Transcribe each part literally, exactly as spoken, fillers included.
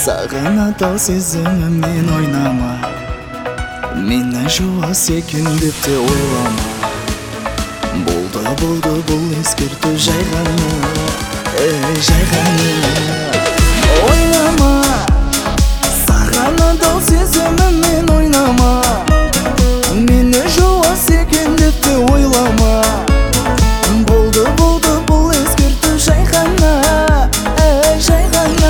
Саған адал сезіміммен ойнама, мені жуас екен деп те ойлама. Болды, болды бұл ескерту жай ғана, ей жай ғана. Ойнама, саған адал сезіміммен ойнама, мені жуас екен деп те ойлама. Болды, болды бұл ескерту жай ғана, ей жай ғана.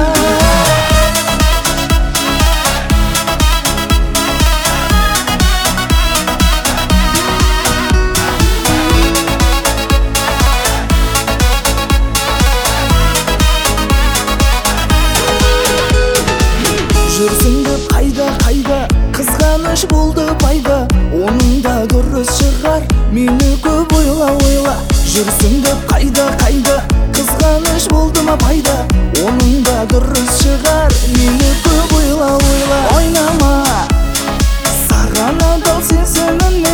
Жүрсің деп қайда қайда, қызғаныш болды пайда, оның да дұрыс шығар, мені көп ойла ойла. Жүрсің деп қайда қайда, қызғаныш болды ма пайда, оның да дұрыс шығар, мені көп ойла ойла. Ойнама, саған адал сезіміммен